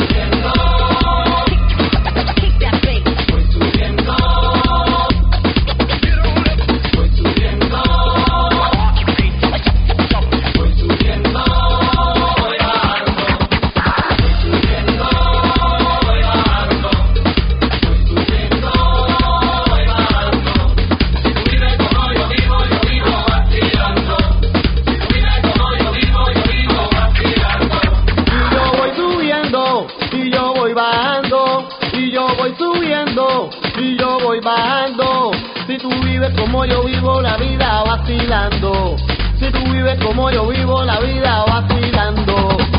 Y yo voy bajando. Si tú vives como yo vivo la vida vacilando. Si tú vives como yo vivo la vida vacilando.